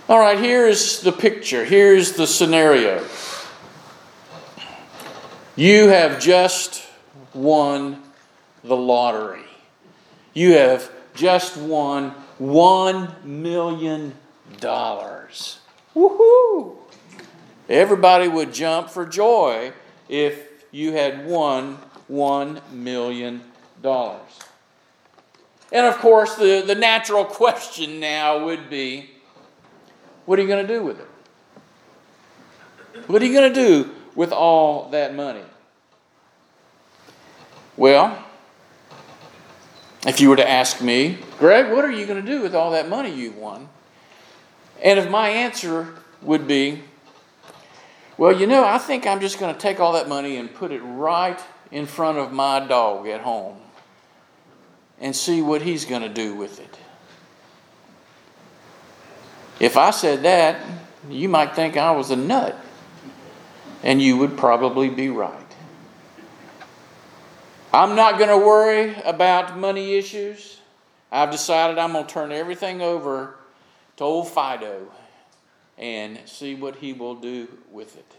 All right, here's the picture. Here's the scenario. You have just won the lottery. You have just won $1 million. Woohoo! Everybody would jump for joy if you had won $1 million. And of course, the natural question now would be, what are you going to do with it? What are you going to do with all that money? Well, if you were to ask me, Greg, what are you going to do with all that money you've won? And if my answer would be, well, I think I'm just going to take all that money and put it right in front of my dog at home and see what he's going to do with it. If I said that, you might think I was a nut. And you would probably be right. I'm not going to worry about money issues. I've decided I'm going to turn everything over to old Fido and see what he will do with it.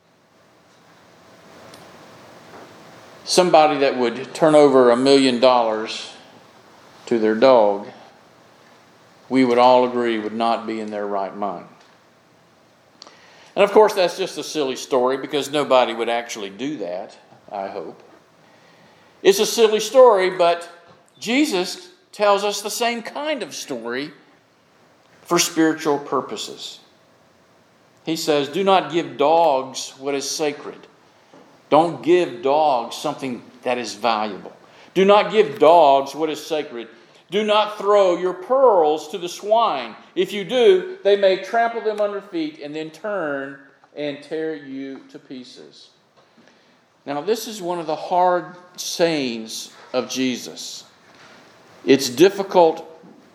Somebody that would turn over $1 million to their dog, we would all agree would not be in their right mind. And of course, that's just a silly story because nobody would actually do that, I hope. It's a silly story, but Jesus tells us the same kind of story for spiritual purposes. He says, do not give dogs what is sacred. Don't give dogs something that is valuable. Do not give dogs what is sacred. Do not throw your pearls to the swine. If you do, they may trample them under feet and then turn and tear you to pieces. Now, this is one of the hard sayings of Jesus. It's difficult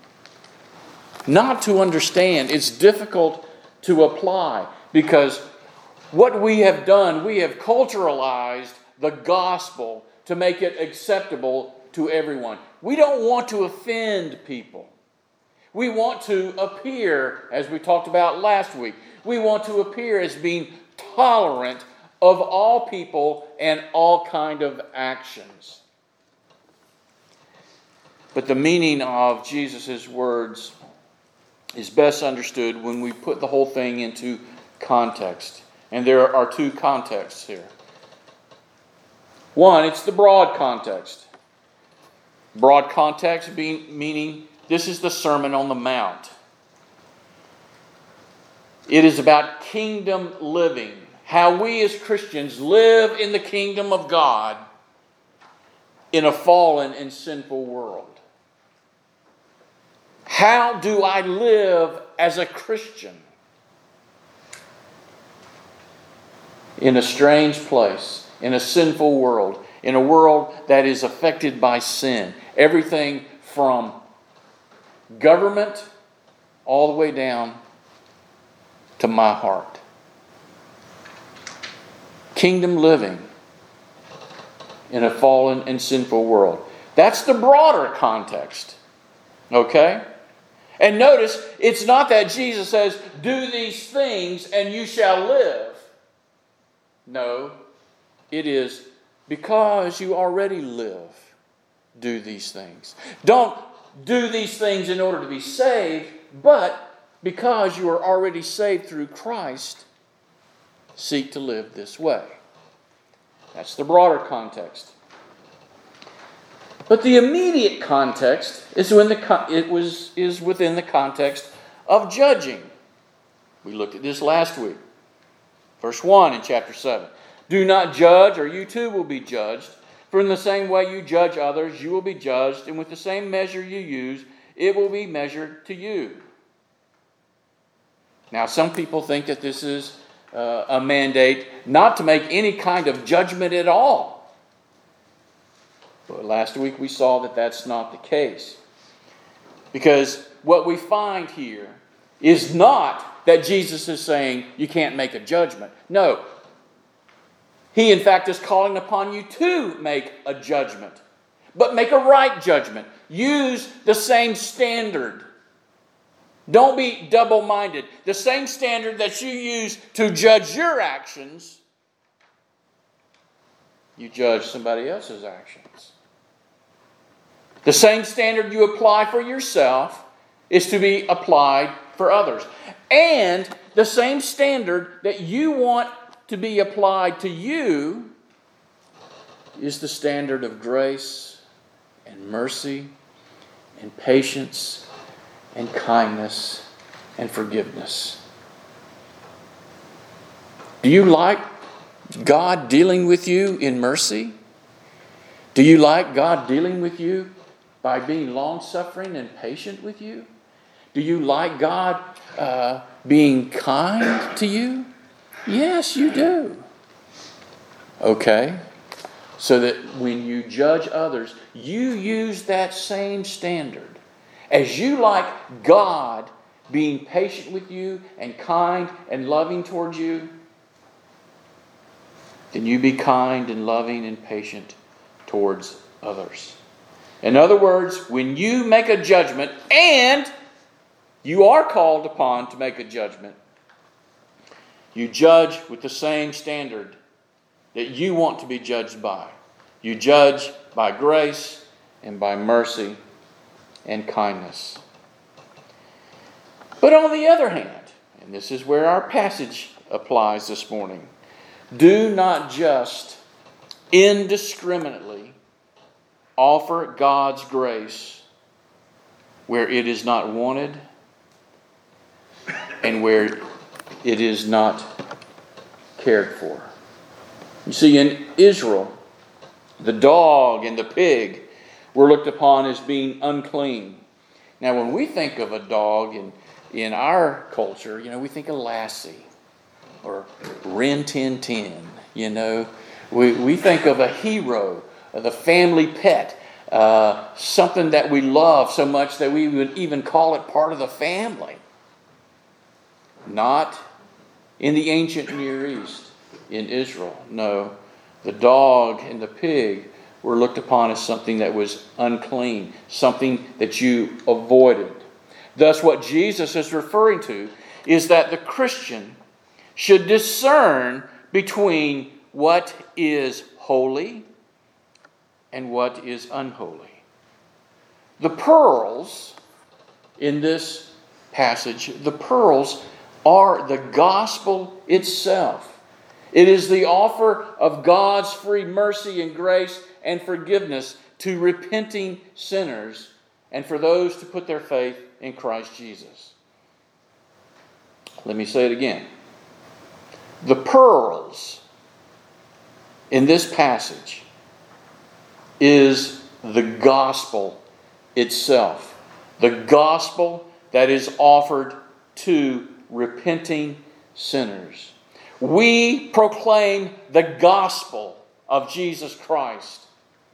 not to understand. It's difficult to apply because what we have done, we have culturalized the gospel to make it acceptable to everyone. We don't want to offend people. We want to appear, as we talked about last week, we want to appear as being tolerant of all people and all kind of actions. But the meaning of Jesus' words is best understood when we put the whole thing into context. And there are two contexts here. One, it's the broad context. Broad context meaning this is the Sermon on the Mount. It is about kingdom living. How we as Christians live in the kingdom of God in a fallen and sinful world. How do I live as a Christian in a strange place, in a sinful world, in a world that is affected by sin? Everything from government all the way down to my heart. Kingdom living in a fallen and sinful world. That's the broader context. Okay? And notice, it's not that Jesus says, do these things and you shall live. No, it is because you already live, do these things. Don't do these things in order to be saved, but because you are already saved through Christ, seek to live this way. That's the broader context. But the immediate context is within the context of judging. We looked at this last week. Verse 1 in chapter 7. Do not judge, or you too will be judged. For in the same way you judge others, you will be judged, and with the same measure you use, it will be measured to you. Now, some people think that this is a mandate not to make any kind of judgment at all. But last week we saw that that's not the case. Because what we find here is not that Jesus is saying you can't make a judgment. No. He, in fact, is calling upon you to make a judgment. But make a right judgment. Use the same standard. Don't be double-minded. The same standard that you use to judge your actions, you judge somebody else's actions. The same standard you apply for yourself is to be applied for others. And the same standard that you want to be applied to you is the standard of grace and mercy and patience and kindness and forgiveness. Do you like God dealing with you in mercy? Do you like God dealing with you by being long-suffering and patient with you? Do you like God being kind to you? Yes, you do. Okay. So that when you judge others, you use that same standard. As you like God being patient with you and kind and loving towards you, then you be kind and loving and patient towards others. In other words, when you make a judgment, and you are called upon to make a judgment, you judge with the same standard that you want to be judged by. You judge by grace and by mercy and kindness. But on the other hand, and this is where our passage applies this morning, do not just indiscriminately offer God's grace where it is not wanted and where it is not cared for. You see, in Israel, the dog and the pig were looked upon as being unclean. Now, when we think of a dog in our culture, we think of Lassie or Rin Tin Tin. We think of a hero, the family pet, something that we love so much that we would even call it part of the family. Not in the ancient Near East, in Israel. No, the dog and the pig were looked upon as something that was unclean, something that you avoided. Thus, what Jesus is referring to is that the Christian should discern between what is holy and what is unholy. The pearls in this passage, the pearls are the gospel itself. It is the offer of God's free mercy and grace and forgiveness to repenting sinners and for those to put their faith in Christ Jesus. Let me say it again. The pearls in this passage is the gospel itself. The gospel that is offered to repenting sinners. We proclaim the gospel of Jesus Christ.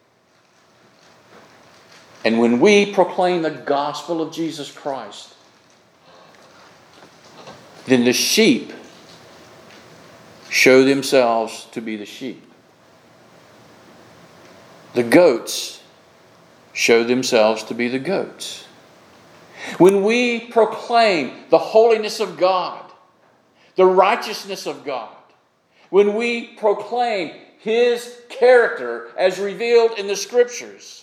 And when we proclaim the gospel of Jesus Christ, then the sheep show themselves to be the sheep. The goats show themselves to be the goats. When we proclaim the holiness of God, the righteousness of God, when we proclaim His character as revealed in the Scriptures,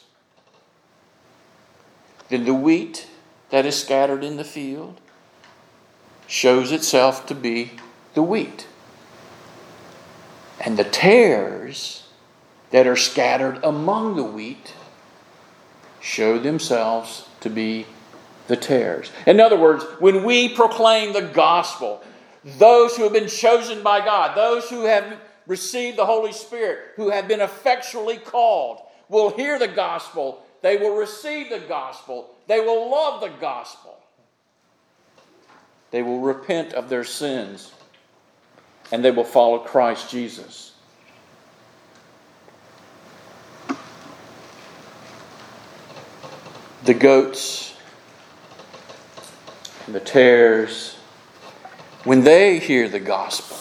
then the wheat that is scattered in the field shows itself to be the wheat. And the tares that are scattered among the wheat show themselves to be the tares. In other words, when we proclaim the gospel, those who have been chosen by God, those who have received the Holy Spirit, who have been effectually called, will hear the gospel. They will receive the gospel. They will love the gospel. They will repent of their sins. And they will follow Christ Jesus. The goats and the tares, when they hear the gospel,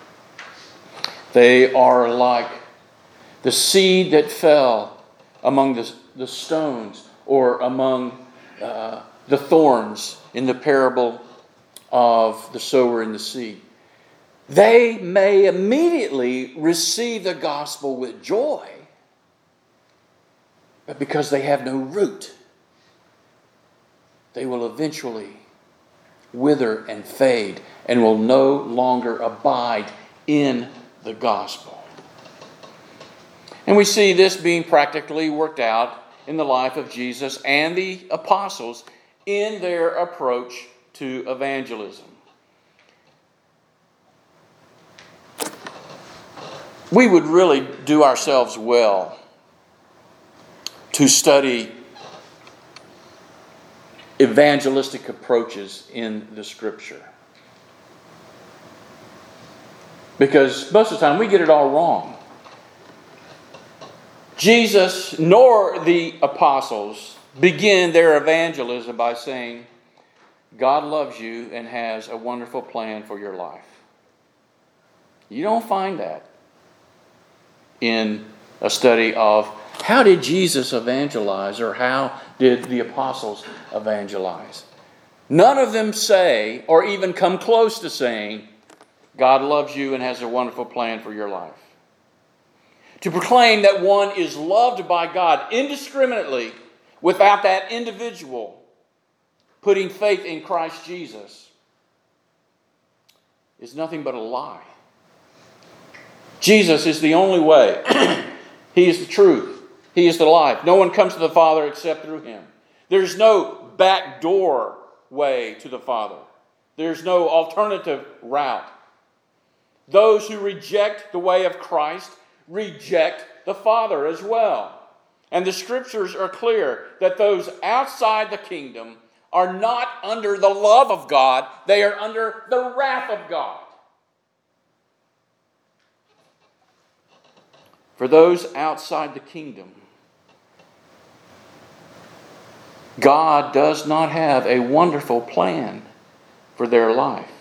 they are like the seed that fell among the stones or among the thorns in the parable of the sower and the seed. They may immediately receive the gospel with joy, but because they have no root, they will eventually wither and fade and will no longer abide in the gospel. And we see this being practically worked out in the life of Jesus and the apostles in their approach to evangelism. We would really do ourselves well to study evangelistic approaches in the Scripture. Because most of the time we get it all wrong. Jesus nor the apostles begin their evangelism by saying, God loves you and has a wonderful plan for your life. You don't find that in a study of how did Jesus evangelize or how did the apostles evangelize. None of them say or even come close to saying, God loves you and has a wonderful plan for your life. To proclaim that one is loved by God indiscriminately without that individual putting faith in Christ Jesus is nothing but a lie. Jesus is the only way. He is the truth. He is the life. No one comes to the Father except through Him. There's no backdoor way to the Father. There's no alternative route. Those who reject the way of Christ reject the Father as well. And the Scriptures are clear that those outside the kingdom are not under the love of God. They are under the wrath of God. For those outside the kingdom, God does not have a wonderful plan for their life.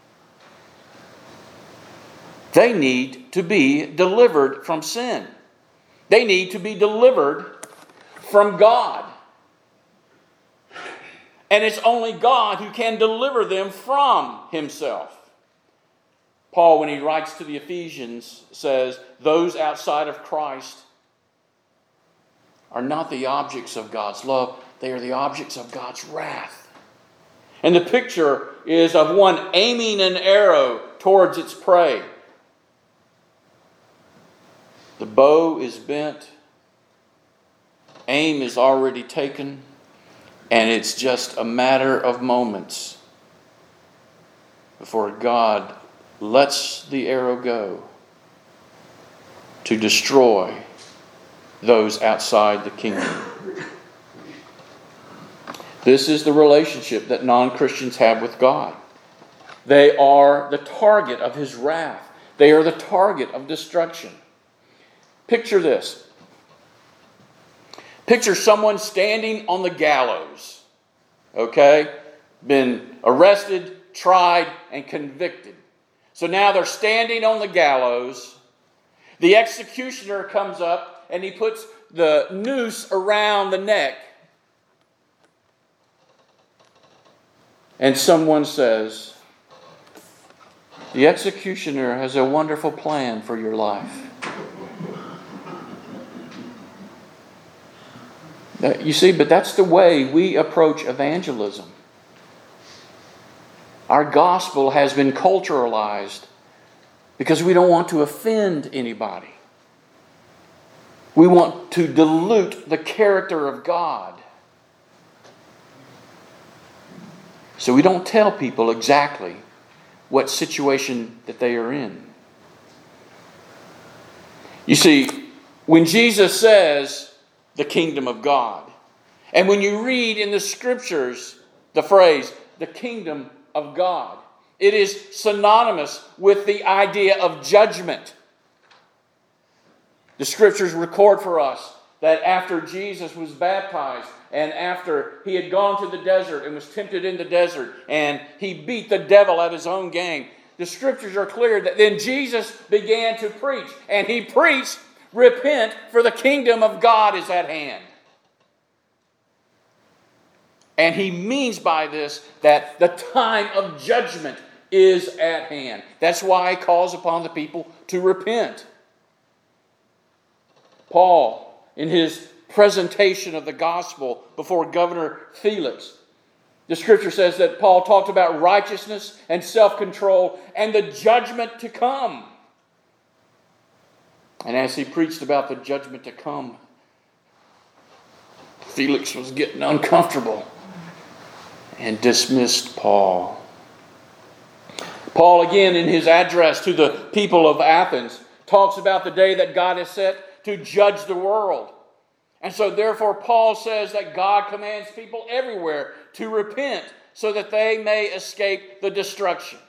They need to be delivered from sin. They need to be delivered from God. And it's only God who can deliver them from Himself. Paul, when he writes to the Ephesians, says, those outside of Christ are not the objects of God's love. They are the objects of God's wrath. And the picture is of one aiming an arrow towards its prey. The bow is bent, aim is already taken, and it's just a matter of moments before God lets the arrow go to destroy those outside the kingdom. This is the relationship that non-Christians have with God. They are the target of His wrath. They are the target of destruction. Picture this. Picture someone standing on the gallows. Okay? Been arrested, tried, and convicted. So now they're standing on the gallows. The executioner comes up and he puts the noose around the neck. And someone says, the executioner has a wonderful plan for your life. You see, but that's the way we approach evangelism. Our gospel has been culturalized because we don't want to offend anybody. We want to dilute the character of God. So we don't tell people exactly what situation that they are in. You see, when Jesus says, the kingdom of God. And when you read in the Scriptures the phrase, the kingdom of God, it is synonymous with the idea of judgment. The Scriptures record for us that after Jesus was baptized and after He had gone to the desert and was tempted in the desert and He beat the devil at His own game, the Scriptures are clear that then Jesus began to preach. And He preached, repent, for the kingdom of God is at hand. And he means by this that the time of judgment is at hand. That's why he calls upon the people to repent. Paul, in his presentation of the gospel before Governor Felix, the scripture says that Paul talked about righteousness and self-control and the judgment to come. And as he preached about the judgment to come, Felix was getting uncomfortable and dismissed Paul. Paul, again, in his address to the people of Athens, talks about the day that God has set to judge the world. And so, therefore, Paul says that God commands people everywhere to repent so that they may escape the destruction.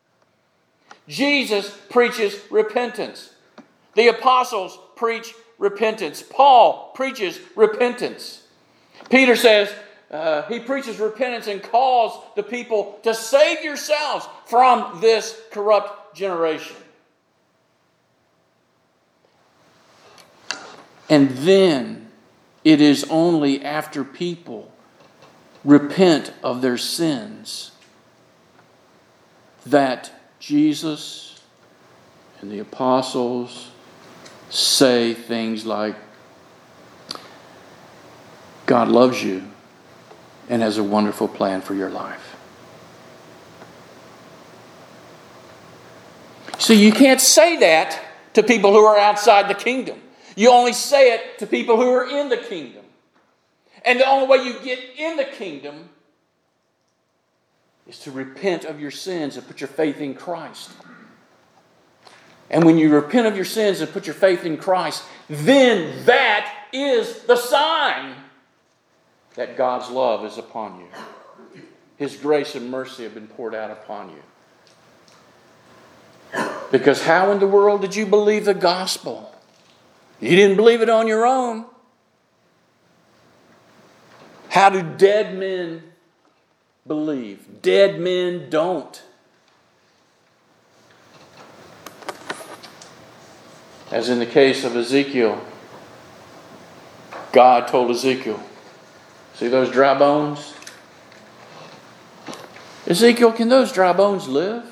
Jesus preaches repentance. The apostles preach repentance. Paul preaches repentance. Peter says, he preaches repentance and calls the people to save yourselves from this corrupt generation. And then it is only after people repent of their sins that Jesus and the apostles say things like, God loves you and has a wonderful plan for your life. So you can't say that to people who are outside the kingdom. You only say it to people who are in the kingdom. And the only way you get in the kingdom is to repent of your sins and put your faith in Christ. And when you repent of your sins and put your faith in Christ, then that is the sign that God's love is upon you. His grace and mercy have been poured out upon you. Because how in the world did you believe the gospel? You didn't believe it on your own. How do dead men believe? Dead men don't. As in the case of Ezekiel, God told Ezekiel, see those dry bones? Ezekiel, can those dry bones live?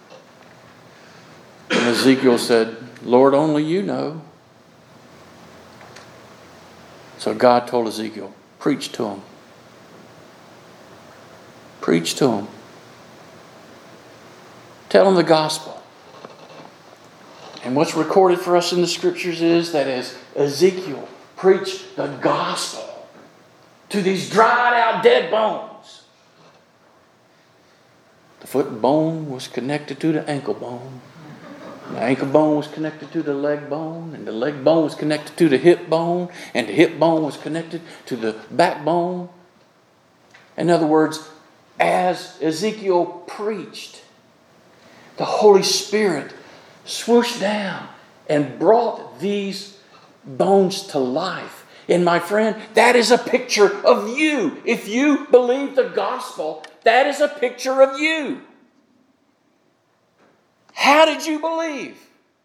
And Ezekiel said, Lord, only you know. So God told Ezekiel, preach to them. Preach to them. Tell them the gospel. And what's recorded for us in the scriptures is that as Ezekiel preached the gospel to these dried out dead bones, the foot bone was connected to the ankle bone. The ankle bone was connected to the leg bone, and the leg bone was connected to the hip bone, and the hip bone was connected to the backbone. In other words, as Ezekiel preached, the Holy Spirit swooshed down and brought these bones to life. And my friend, that is a picture of you. If you believe the gospel, that is a picture of you. How did you believe?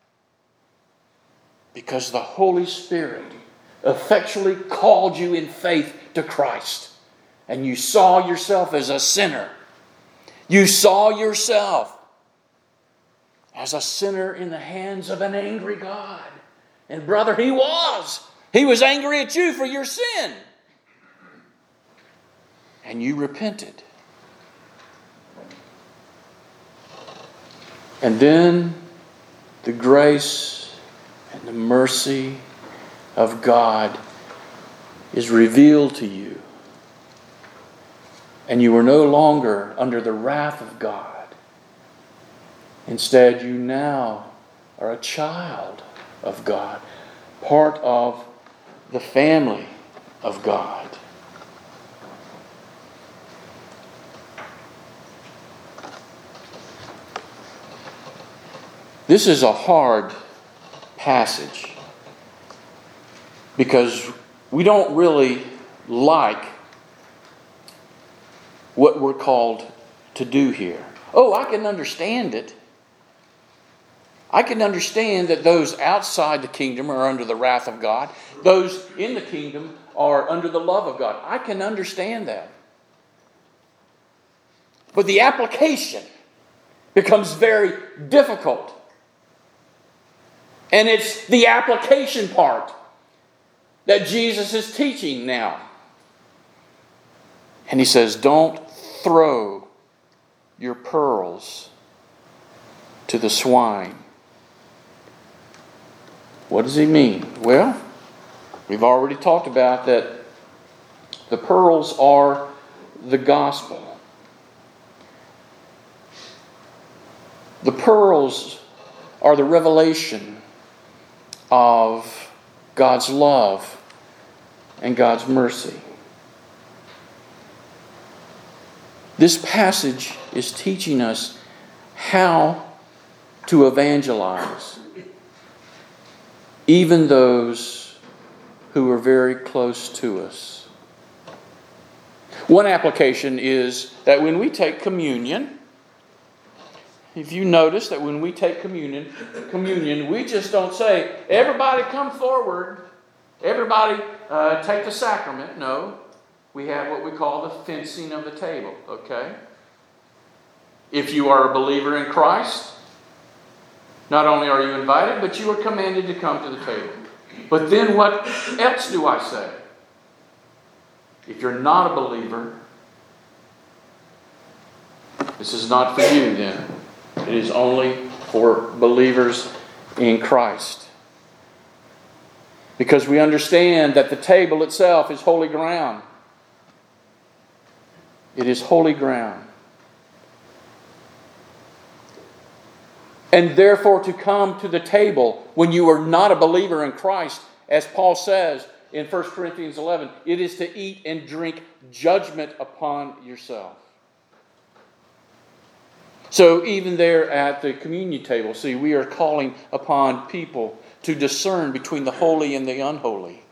Because the Holy Spirit effectually called you in faith to Christ. And you saw yourself as a sinner. You saw yourself as a sinner in the hands of an angry God. And brother, He was. He was angry at you for your sin. And you repented. And then the grace and the mercy of God is revealed to you. And you are no longer under the wrath of God. Instead, you now are a child of God, part of the family of God. This is a hard passage because we don't really like what we're called to do here. Oh, I can understand it. I can understand that those outside the kingdom are under the wrath of God. Those in the kingdom are under the love of God. I can understand that. But the application becomes very difficult. And it's the application part that Jesus is teaching now. And he says, don't throw your pearls to the swine. What does he mean? Well, we've already talked about that the pearls are the gospel. The pearls are the revelation of God's love and God's mercy. This passage is teaching us how to evangelize even those who are very close to us. One application is that when we take communion, if you notice that when we take communion, we just don't say, everybody come forward, everybody take the sacrament. No, we have what we call the fencing of the table, okay? If you are a believer in Christ, not only are you invited, but you are commanded to come to the table. But then what else do I say? If you're not a believer, this is not for you then. It is only for believers in Christ. Because we understand that the table itself is holy ground. It is holy ground. And therefore to come to the table when you are not a believer in Christ, as Paul says in 1 Corinthians 11, it is to eat and drink judgment upon yourself. So even there at the communion table, see, we are calling upon people to discern between the holy and the unholy.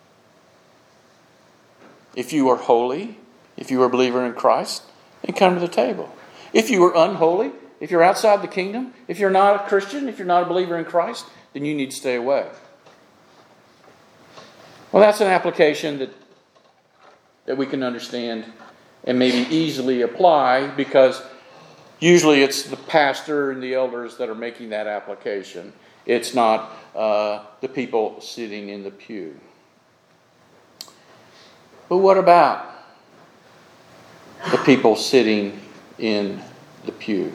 If you are holy, if you are a believer in Christ, then come to the table. If you are unholy, if you're outside the kingdom, if you're not a Christian, if you're not a believer in Christ, then you need to stay away. Well, that's an application that we can understand and maybe easily apply, because usually it's the pastor and the elders that are making that application. It's not the people sitting in the pew. But what about the people sitting in the pew?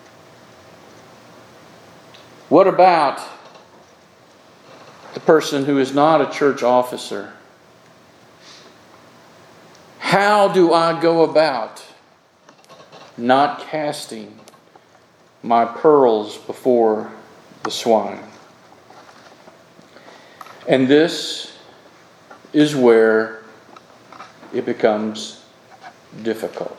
What about the person who is not a church officer? How do I go about not casting my pearls before the swine? And this is where it becomes difficult.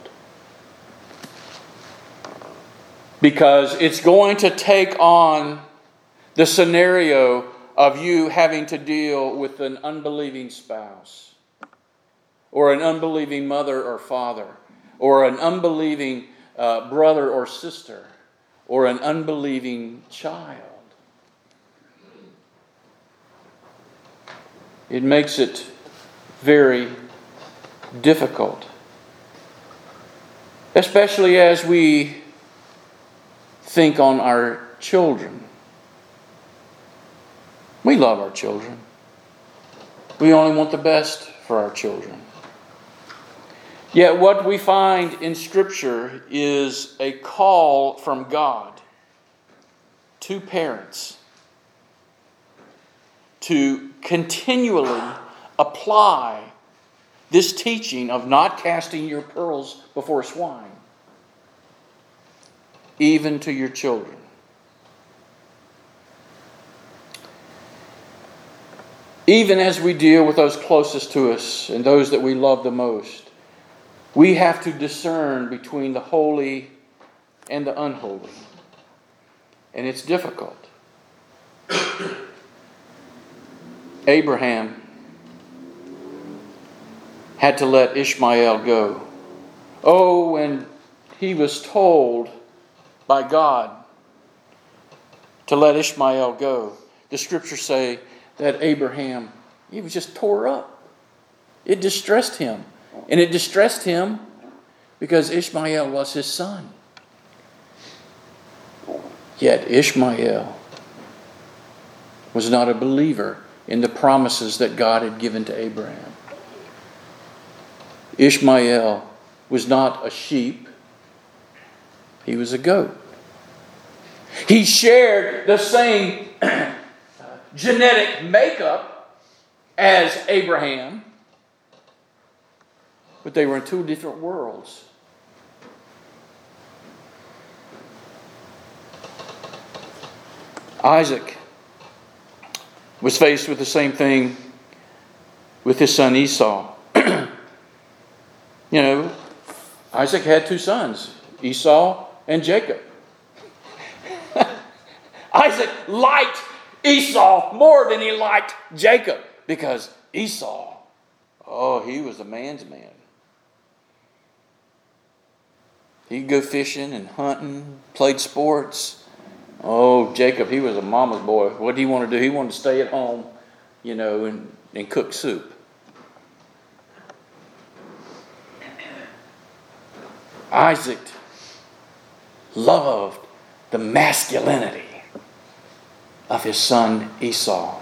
Because it's going to take on the scenario of you having to deal with an unbelieving spouse, or an unbelieving mother or father, or an unbelieving brother or sister, or an unbelieving child. It makes it very difficult, especially as we think on our children. We love our children. We only want the best for our children. Yet what we find in Scripture is a call from God to parents to continually apply this teaching of not casting your pearls before swine, even to your children. Even as we deal with those closest to us and those that we love the most, we have to discern between the holy and the unholy. And it's difficult. Abraham had to let Ishmael go. Oh, when he was told by God to let Ishmael go, the Scriptures say that Abraham, he was just tore up. It distressed him. And it distressed him because Ishmael was his son. Yet Ishmael was not a believer in the promises that God had given to Abraham. Ishmael was not a sheep. He was a goat. He shared the same genetic makeup as Abraham, but they were in two different worlds. Isaac was faced with the same thing with his son Esau. Isaac had two sons, Esau and Jacob. Isaac liked Esau more than he liked Jacob, because Esau, he was a man's man. He'd go fishing and hunting, played sports. Jacob, he was a mama's boy. What did he want to do? He wanted to stay at home, and cook soup. Isaac loved the masculinity of his son Esau.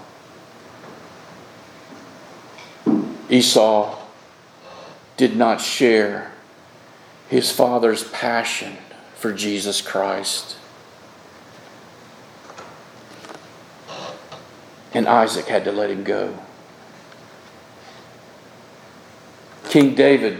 Esau did not share his father's passion for Jesus Christ. And Isaac had to let him go. King David,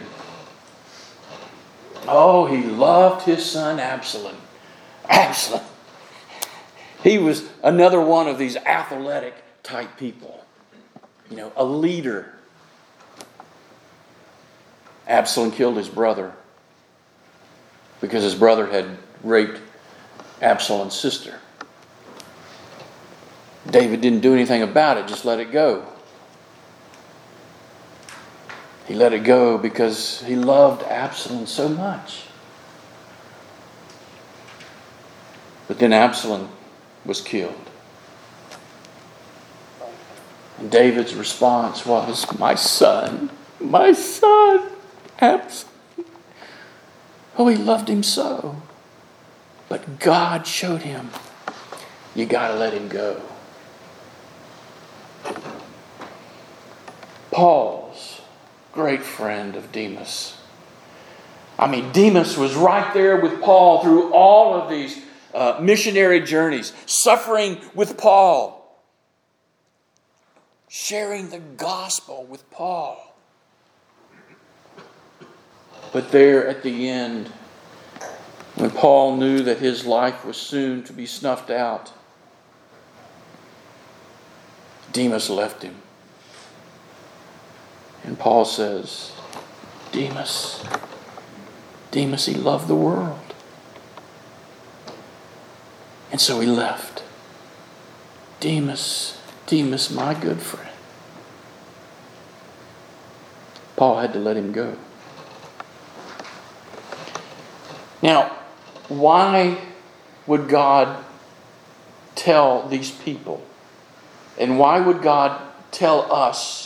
he loved his son Absalom. Absalom. He was another one of these athletic type people. A leader. Absalom killed his brother because his brother had raped Absalom's sister. David didn't do anything about it, just let it go. He let it go because he loved Absalom so much. But then Absalom was killed. And David's response was, my son, Absalom. He loved him so. But God showed him, you got to let him go. Paul's great friend of Demas. Demas was right there with Paul through all of these missionary journeys, suffering with Paul, sharing the gospel with Paul. But there at the end, when Paul knew that his life was soon to be snuffed out, Demas left him. And Paul says, Demas, he loved the world. And so he left. Demas, my good friend. Paul had to let him go. Now, why would God tell these people? And why would God tell us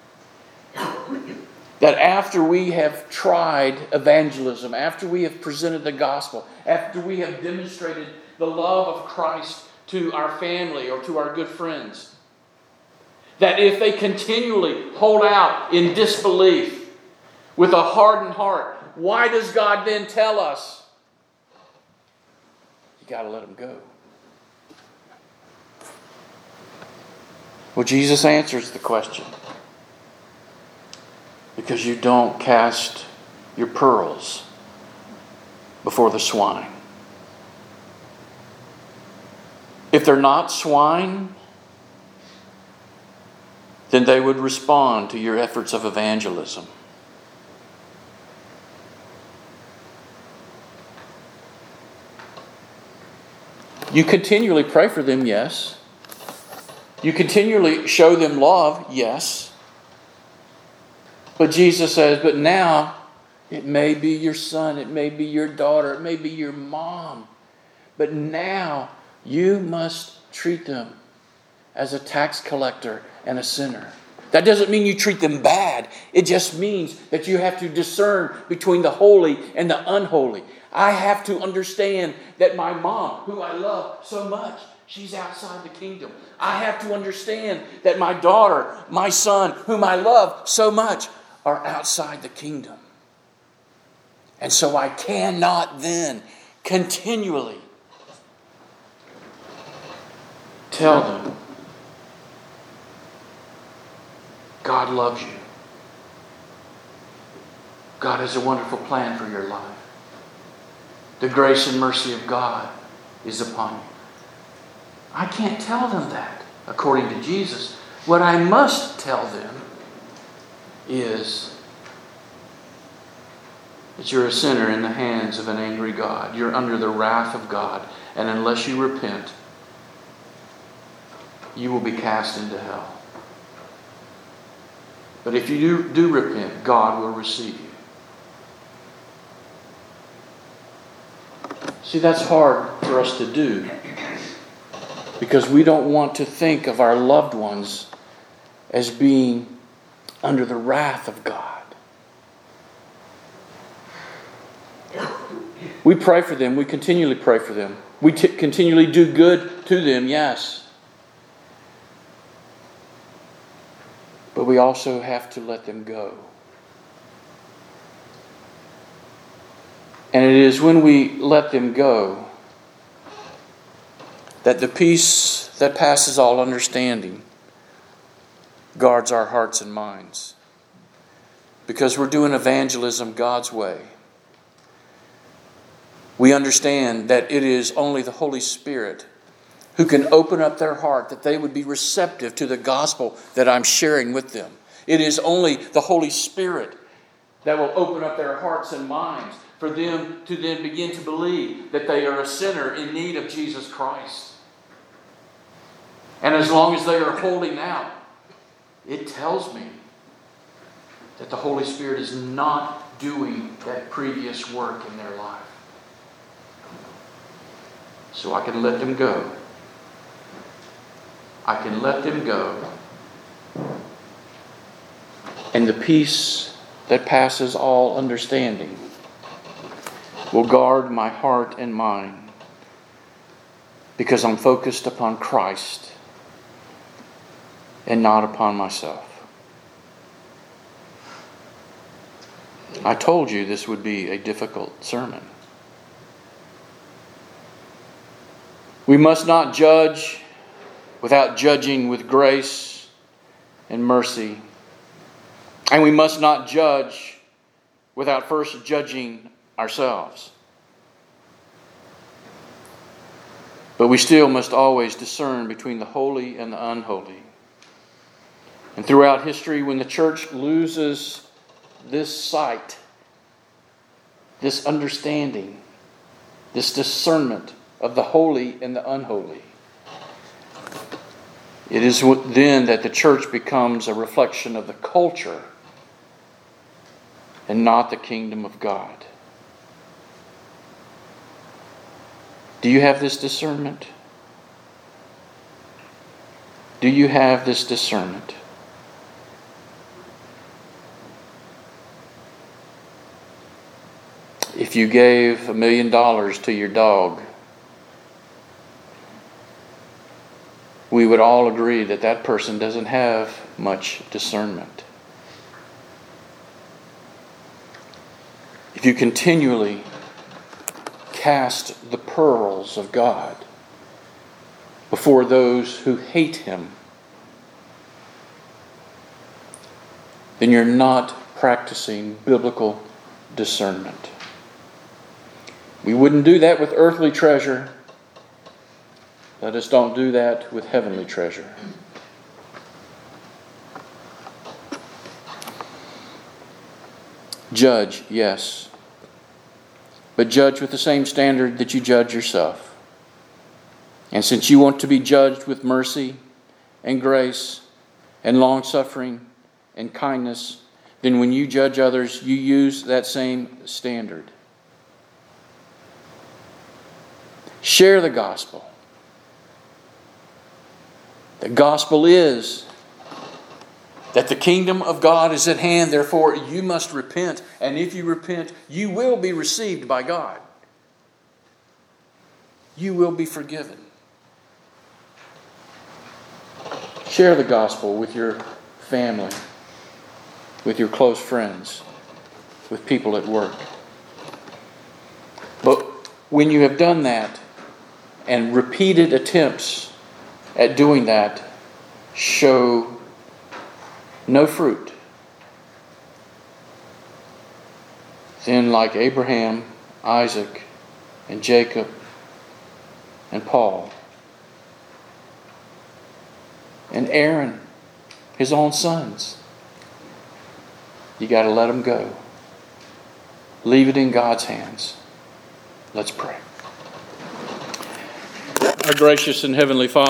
that after we have tried evangelism, after we have presented the gospel, after we have demonstrated the love of Christ to our family or to our good friends, that if they continually hold out in disbelief with a hardened heart, why does God then tell us, you got to let them go? Well, Jesus answers the question. Because you don't cast your pearls before the swine. If they're not swine, then they would respond to your efforts of evangelism. You continually pray for them, yes. You continually show them love, yes. But Jesus says, but now it may be your son, it may be your daughter, it may be your mom. But now you must treat them as a tax collector and a sinner. That doesn't mean you treat them bad. It just means that you have to discern between the holy and the unholy. I have to understand that my mom, who I love so much, she's outside the kingdom. I have to understand that my daughter, my son, whom I love so much, are outside the kingdom. And so I cannot then continually tell them, God loves you. God has a wonderful plan for your life. The grace and mercy of God is upon you. I can't tell them that according to Jesus. What I must tell them is that you're a sinner in the hands of an angry God. You're under the wrath of God. And unless you repent, you will be cast into hell. But if you do repent, God will receive you. See, that's hard for us to do because we don't want to think of our loved ones as being under the wrath of God. We pray for them. We continually pray for them. We continually do good to them, yes. But we also have to let them go. And it is when we let them go that the peace that passes all understanding guards our hearts and minds. Because we're doing evangelism God's way. We understand that it is only the Holy Spirit who can open up their heart, that they would be receptive to the gospel that I'm sharing with them. It is only the Holy Spirit that will open up their hearts and minds for them to then begin to believe that they are a sinner in need of Jesus Christ. And as long as they are holding out, it tells me that the Holy Spirit is not doing that previous work in their life. So I can let them go. I can let them go. And the peace that passes all understanding will guard my heart and mind because I'm focused upon Christ and not upon myself. I told you this would be a difficult sermon. We must not judge without judging with grace and mercy. And we must not judge without first judging ourselves. But we still must always discern between the holy and the unholy. And throughout history, when the church loses this sight, this understanding, this discernment of the holy and the unholy, it is then that the church becomes a reflection of the culture and not the kingdom of God. Do you have this discernment? Do you have this discernment? If you gave $1 million to your dog, we would all agree that that person doesn't have much discernment. If you continually cast the pearls of God before those who hate Him, then you're not practicing biblical discernment. We wouldn't do that with earthly treasure. Let us don't do that with heavenly treasure. Judge, yes. But judge with the same standard that you judge yourself. And since you want to be judged with mercy and grace and long-suffering and kindness, then when you judge others, you use that same standard. Share the gospel. The gospel is That the kingdom of God is at hand, therefore you must repent. And if you repent, you will be received by God. You will be forgiven. Share the gospel with your family, with your close friends, with people at work. But when you have done that, and repeated attempts at doing that show no fruit, then like Abraham, Isaac, and Jacob, and Paul, and Aaron, his own sons, you got to let them go. Leave it in God's hands. Let's pray. Our gracious and heavenly Father,